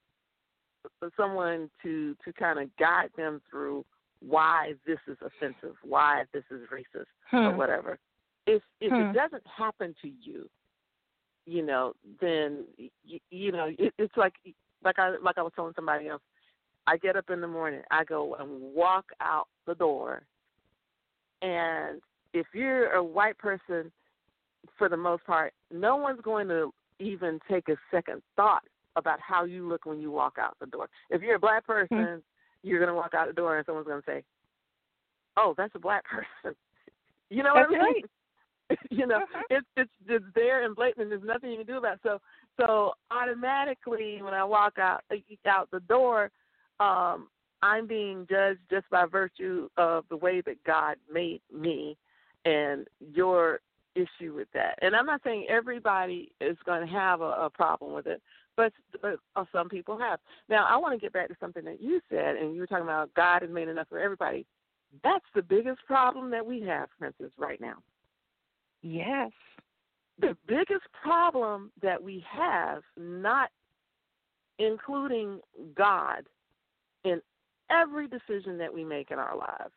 someone to to kind of guide them through why this is offensive, why this is racist, hmm. or whatever. If if hmm. it doesn't happen to you, you know, then you, you know it, it's like like I like I was telling somebody else. I get up in the morning, I go and walk out the door, and if you're a white person, for the most part, no one's going to even take a second thought about how you look when you walk out the door. If you're a black person. Hmm. You're going to walk out the door and someone's going to say, oh, that's a black person. You know what that's I mean? Right. you know, uh-huh. it's, it's it's there and blatant and there's nothing you can do about it. So, so automatically when I walk out out the door, um, I'm being judged just by virtue of the way that God made me and your issue with that. And I'm not saying everybody is going to have a, a problem with it, but, but uh, some people have. Now, I want to get back to something that you said, and you were talking about God has made enough for everybody. That's the biggest problem that we have, Princess, right now. Yes. The biggest problem that we have, not including God in every decision that we make in our lives.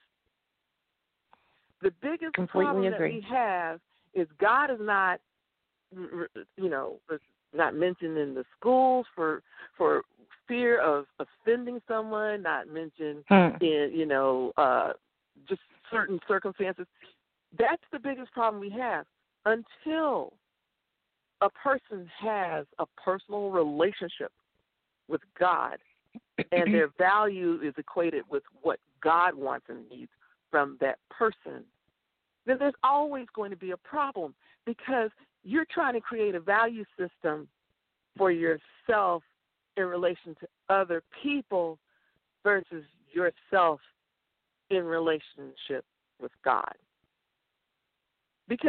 The biggest Completely problem agree. that we have is God is not, you know, not mentioned in the schools for for fear of offending someone, not mentioned hmm. in, you know, uh, just certain circumstances. That's the biggest problem we have. Until a person has a personal relationship with God and their value is equated with what God wants and needs from that person, then there's always going to be a problem because you're trying to create a value system for yourself in relation to other people versus yourself in relationship with God. Because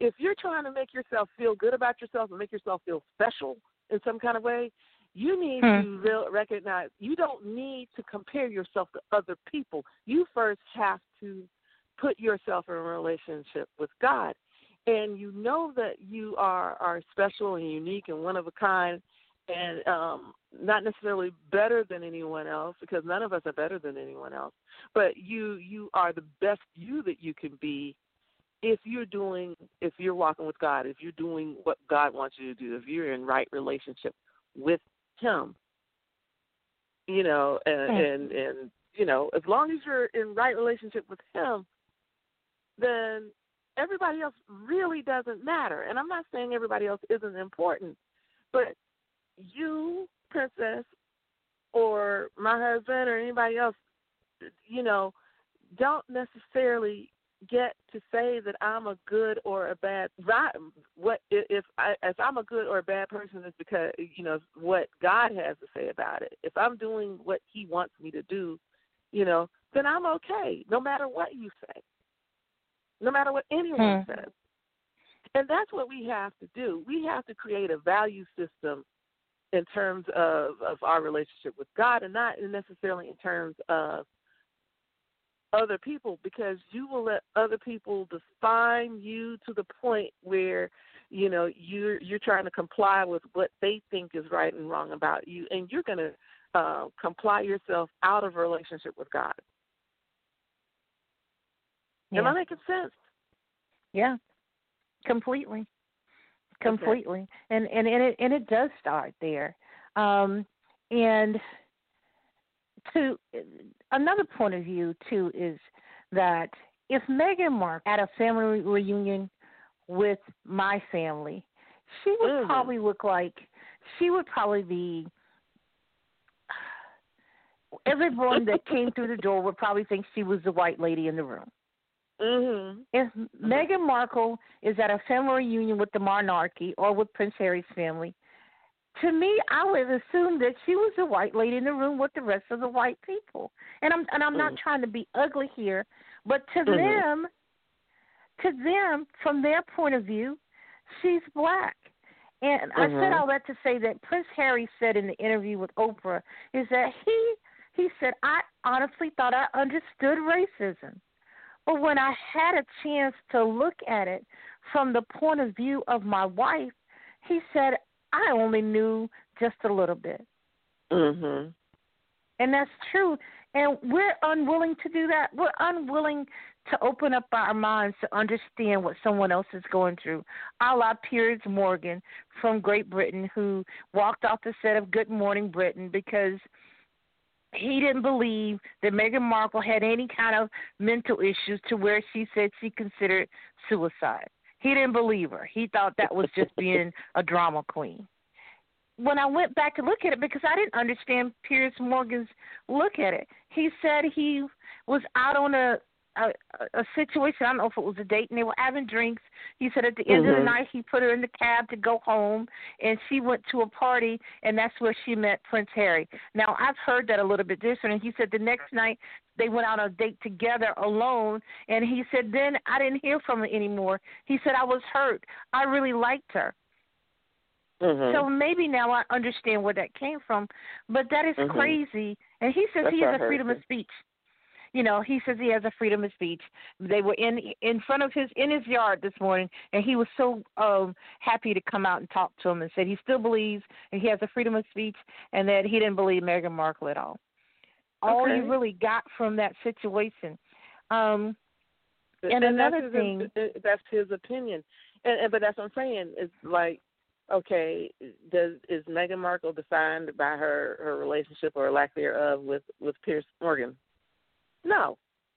if you're trying to make yourself feel good about yourself and make yourself feel special in some kind of way, you need hmm. to real, recognize you don't need to compare yourself to other people. You first have to put yourself in a relationship with God. And you know that you are, are special and unique and one of a kind, and um, not necessarily better than anyone else, because none of us are better than anyone else. But you you are the best you that you can be if you're doing, if you're walking with God, if you're doing what God wants you to do, if you're in right relationship with Him. You know, and, and, and you know, as long as you're in right relationship with Him, then everybody else really doesn't matter. And I'm not saying everybody else isn't important, but you, Princess, or my husband or anybody else, you know, don't necessarily get to say that I'm a good or a bad. Right? What if I, if I'm a good or a bad person is because, you know, what God has to say about it. If I'm doing what He wants me to do, you know, then I'm okay, no matter what you say. No matter what anyone hmm. says. And that's what we have to do. We have to create a value system in terms of, of our relationship with God, and not necessarily in terms of other people, because you will let other people define you to the point where, you know, you're, you're trying to comply with what they think is right and wrong about you, and you're going to uh, comply yourself out of a relationship with God. Yeah. Am I making sense? Yeah, completely, completely, okay. and and and it and it does start there. Um, and to another point of view too is that if Meghan Markle at a family reunion with my family, she would mm-hmm. probably look like she would probably be. Everyone that came through the door would probably think she was the white lady in the room. Mm-hmm. If Meghan Markle is at a family reunion with the monarchy or with Prince Harry's family, to me, I would assume that she was the white lady in the room with the rest of the white people. And I'm and I'm not mm-hmm. trying to be ugly here, but to mm-hmm. them, to them, from their point of view, she's black. And mm-hmm. I said all that to say that Prince Harry said in the interview with Oprah is that he he said, I honestly thought I understood racism. But when I had a chance to look at it from the point of view of my wife, he said, I only knew just a little bit. Mm-hmm. And that's true. And we're unwilling to do that. We're unwilling to open up our minds to understand what someone else is going through. A la Piers Morgan from Great Britain, who walked off the set of Good Morning Britain because he didn't believe that Meghan Markle had any kind of mental issues to where she said she considered suicide. He didn't believe her. He thought that was just being a drama queen. When I went back to look at it, because I didn't understand Piers Morgan's look at it, he said he was out on a A, a situation, I don't know if it was a date, and they were having drinks. He said at the end mm-hmm. of the night he put her in the cab to go home, and she went to a party, and that's where she met Prince Harry. Now, I've heard that a little bit different, and he said the next night they went out on a date together alone, and he said then I didn't hear from her anymore. He said I was hurt. I really liked her. Mm-hmm. So maybe now I understand where that came from, but that is mm-hmm. crazy. And he says that's he has a a freedom of speech. You know, he says he has a freedom of speech. They were in in front of his in his yard this morning, and he was so um, happy to come out and talk to him and said he still believes and he has a freedom of speech and that he didn't believe Meghan Markle at all. Okay. All you really got from that situation. Um, and, and another that's thing, his, that's his opinion. And, and but that's what I'm saying. It's like, okay, does is Meghan Markle defined by her, her relationship or lack thereof with with Piers Morgan? No.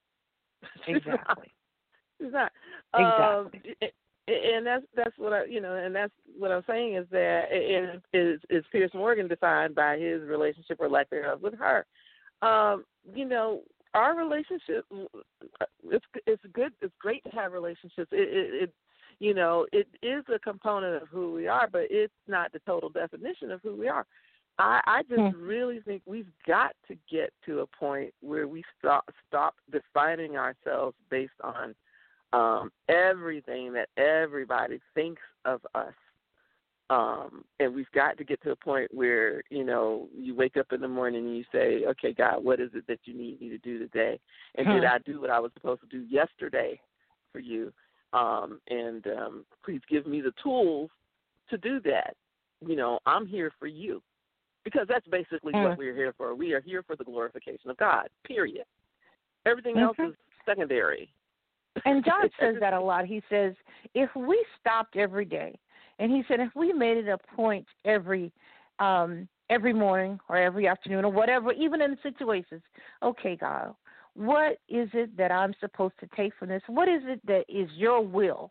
Exactly. She's not. Exactly. Um, and that's that's what I you know, and that's what I'm saying is that it, is is Piers Morgan defined by his relationship or lack thereof with her. Um, you know, our relationship it's it's good. It's great to have relationships. It, it, it you know it is a component of who we are, but it's not the total definition of who we are. I, I just hmm. really think we've got to get to a point where we stop stop defining ourselves based on um, everything that everybody thinks of us. Um, and we've got to get to a point where, you know, you wake up in the morning and you say, okay, God, what is it that you need me to do today? And Hmm. did I do what I was supposed to do yesterday for you? Um, and um, please give me the tools to do that. You know, I'm here for you. Because that's basically Hmm. what we're here for. We are here for the glorification of God, period. Everything Mm-hmm. else is secondary. And John says that a lot. He says, if we stopped every day, and he said, if we made it a point every um, every morning or every afternoon or whatever, even in situations, okay, God, what is it that I'm supposed to take from this? What is it that is your will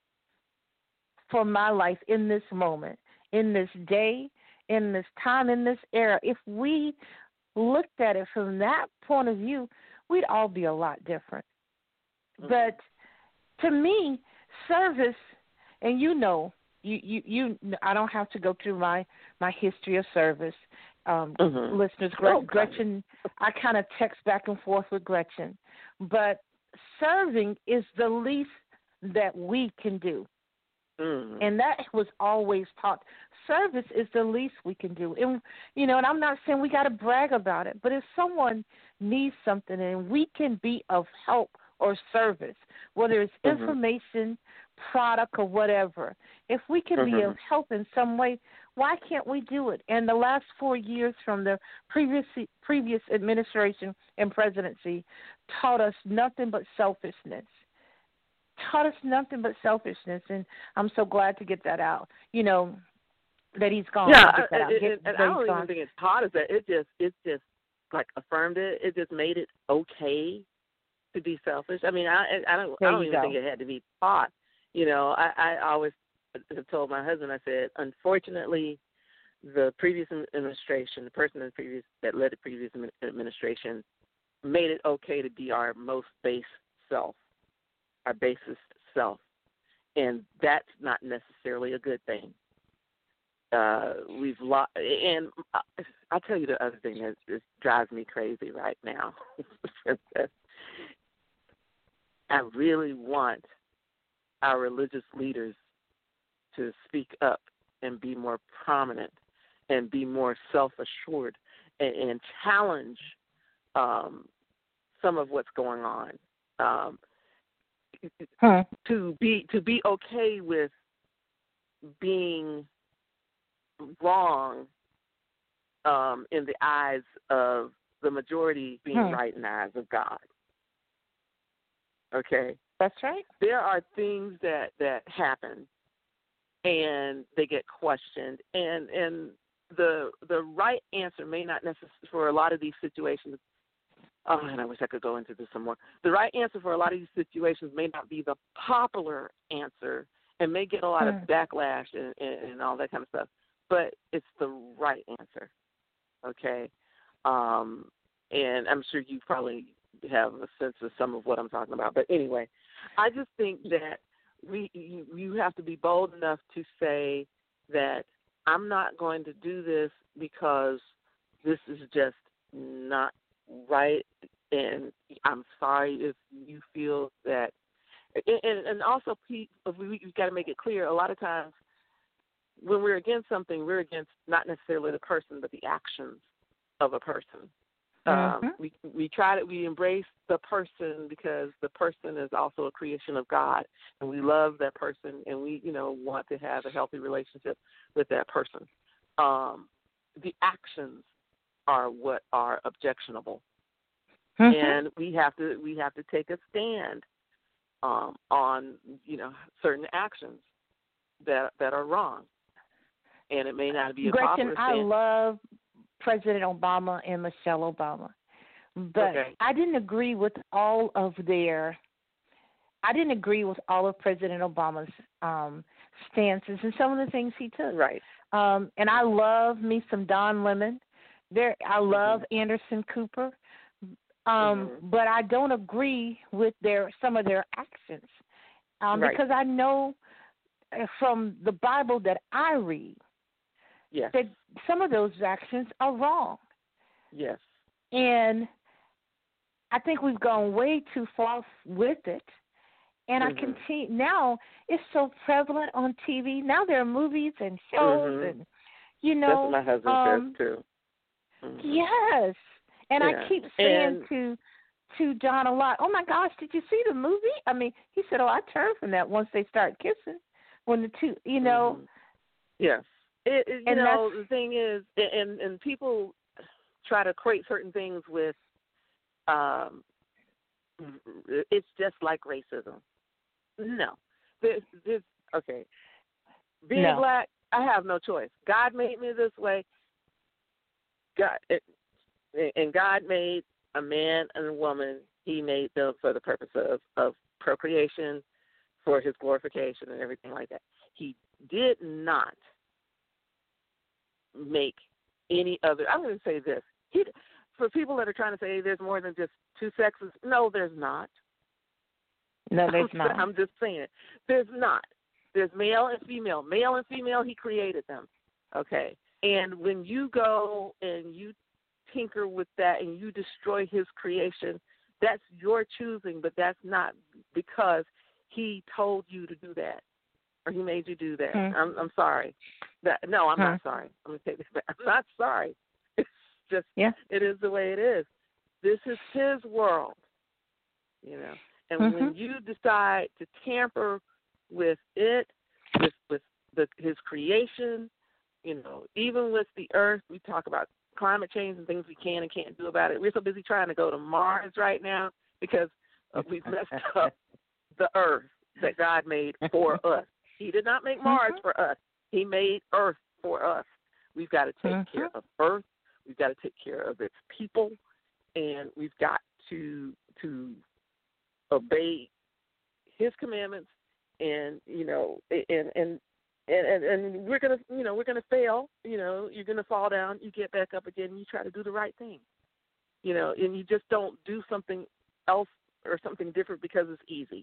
for my life in this moment, in this day, in this time, in this era? If we looked at it from that point of view, we'd all be a lot different. Mm-hmm. But to me, service, and you know, you, you, you, I don't have to go through my, my history of service. Um, Mm-hmm. Listeners, Gre- Oh, Gretchen, I kind of text back and forth with Gretchen. But serving is the least that we can do. Mm-hmm. And that was always taught. Service is the least we can do. And, you know, and I'm not saying we got to brag about it, but if someone needs something and we can be of help or service, whether it's Mm-hmm. information, product, or whatever, if we can Mm-hmm. be of help in some way, why can't we do it? And the last four years from the previous previous administration and presidency taught us nothing but selfishness. Taught us nothing but selfishness, and I'm so glad to get that out. You know, that he's gone. Yeah, Get that out. and, Get, and, and that I he's don't gone. even think it's taught us that. It just, it just like affirmed it. It just made it okay to be selfish. I mean, I, I don't, There I don't you even go. think it had to be taught. You know, I, I always have told my husband, I said, unfortunately, the previous administration, the person in the previous that led the previous administration, made it okay to be our most base self, our basest self, and that's not necessarily a good thing. Uh, we've lost, and I'll tell you the other thing that just drives me crazy right now. I really want our religious leaders to speak up and be more prominent and be more self-assured and, and challenge um, some of what's going on. Um, Huh. to be to be okay with being wrong um, in the eyes of the majority being Hmm. right in the eyes of God. Okay? That's right. There are things that, that happen and they get questioned, and, and the the right answer may not necessarily, for a lot of these situations, oh, and I wish I could go into this some more. The right answer for a lot of these situations may not be the popular answer and may get a lot Hmm. of backlash and, and, and all that kind of stuff, but it's the right answer, okay? Um, and I'm sure you probably have a sense of some of what I'm talking about. But anyway, I just think that we you, you have to be bold enough to say that I'm not going to do this because this is just not right, and I'm sorry if you feel that. And, and also, Pete, we, we've got to make it clear, a lot of times when we're against something, we're against not necessarily the person, but the actions of a person. Mm-hmm. Um, we we try to we embrace the person because the person is also a creation of God, and we love that person, and we you know want to have a healthy relationship with that person. Um, the actions are what are objectionable, Mm-hmm. and we have to we have to take a stand um, on you know certain actions that that are wrong, and it may not be a Gretchen, popular I stand. love President Obama and Michelle Obama, but Okay. I didn't agree with all of their. I didn't agree with all of President Obama's um, stances and some of the things he took. Right. Um, and I love me some Don Lemon. There, I love mm-hmm. Anderson Cooper, um, mm-hmm. but I don't agree with their some of their actions um, right. because I know from the Bible that I read. Yes. That some of those actions are wrong. Yes. And I think we've gone way too far with it. And mm-hmm. I continue now. It's so prevalent on T V. Now there are movies and shows, mm-hmm. and you know. That's what my husband um, says too. Mm-hmm. Yes, and yeah. I keep saying and, to to John a lot, "Oh my gosh, did you see the movie?" I mean, he said, "Oh, I turned from that once they start kissing." When the two, you know. Mm-hmm. Yes. It, it, you and know, the thing is, and and people try to equate certain things with. Um, it's just like racism. No, this, this, okay. Being no. black, I have no choice. God made me this way. God, it, and God made a man and a woman. He made them for the purpose of, of procreation, for His glorification, and everything like that. He did not make any other. I'm going to say this. He, for people that are trying to say there's more than just two sexes, no, there's not. No, there's I'm, not. I'm just saying it. There's not. There's male and female. Male and female, He created them. Okay. And when you go and you tinker with that and you destroy His creation, that's your choosing, but that's not because He told you to do that or He made you do that. Hmm. I'm, I'm sorry. That No, I'm huh. not sorry. I'm going to take this back. I'm not sorry. It's just, yeah. it is the way it is. This is His world, you know. And mm-hmm. when you decide to tamper with it, with with the, His creation, you know, even with the earth, we talk about climate change and things we can and can't do about it. We're so busy trying to go to Mars right now because uh, we've messed up the earth that God made for us. He did not make Mars mm-hmm. for us. He made earth for us. We've got to take mm-hmm. care of earth. We've got to take care of its people, and we've got to to obey His commandments. And you know, and and and and we're gonna, you know, we're gonna fail. You know, you're gonna fall down. You get back up again. And you try to do the right thing. You know, and you just don't do something else or something different because it's easy.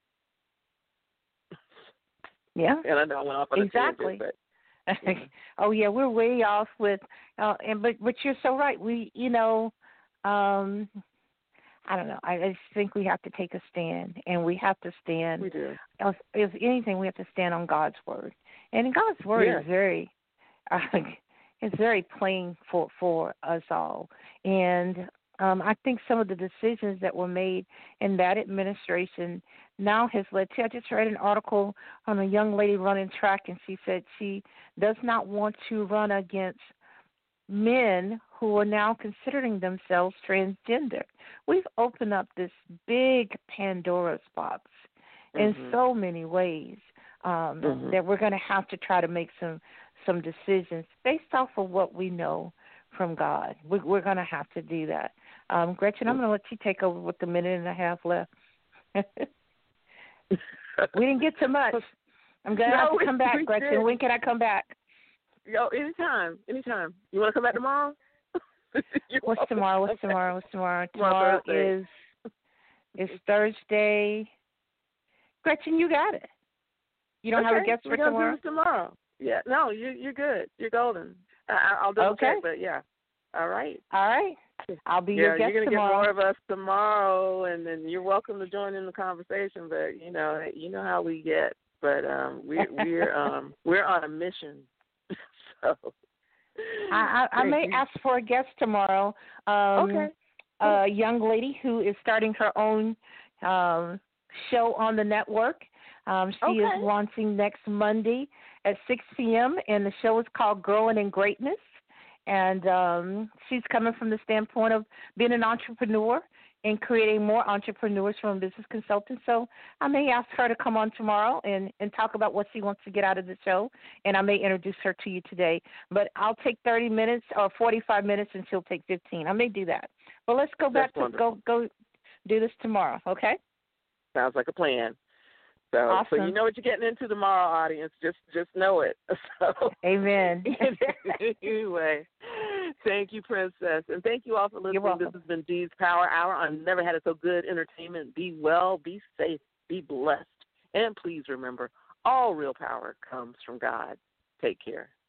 Yeah. And I know I went off on exactly. a tangent, but yeah. Oh yeah, we're way off with, uh, and but but you're so right. We, you know, um, I don't know. I, I just think we have to take a stand, and we have to stand. We do. If, if anything, we have to stand on God's word, and God's word yeah. is very, uh, it's very plain for for us all. And um, I think some of the decisions that were made in that administration now has led to. I just read an article on a young lady running track, and she said she does not want to run against men who are now considering themselves transgender. We've opened up this big Pandora's box in mm-hmm. so many ways um, mm-hmm. that we're going to have to try to make some some decisions based off of what we know from God. We, we're going to have to do that. Um, Gretchen, I'm going to let you take over with the minute and a half left. We didn't get to much. I'm going to no, have to come back, we Gretchen. did. When can I come back? Yo, anytime, anytime. You want to come back tomorrow? What's tomorrow? What's tomorrow? What's tomorrow? Tomorrow is is Thursday. Gretchen, you got it. You don't okay. have a guest for We're gonna tomorrow? do this tomorrow. Yeah, no, you you're good. You're golden. I, I'll double okay. check, but yeah. All right. All right. I'll be yeah, your guest you're gonna tomorrow. get more of us tomorrow, and then you're welcome to join in the conversation. But you know, you know how we get. But um, we're we're um we're on a mission. So I, I, I may ask for a guest tomorrow. Um, okay. A young lady who is starting her own um, show on the network. Um, she okay. is launching next Monday at six p.m., and the show is called Growing in Greatness. And um, she's coming from the standpoint of being an entrepreneur and creating more entrepreneurs from a business consultant. So I may ask her to come on tomorrow and, and talk about what she wants to get out of the show, and I may introduce her to you today. But I'll take thirty minutes or forty-five minutes, and she'll take fifteen. I may do that. But let's go That's back to wonderful. go go do this tomorrow, okay? Sounds like a plan. So, awesome. so you know what you're getting into tomorrow, audience. Just just know it. So, amen. Anyway, thank you, Princess. And thank you all for listening. You're welcome. This has been G's Power Hour on Never Had It So Good Entertainment. Be well, be safe, be blessed. And please remember, all real power comes from God. Take care.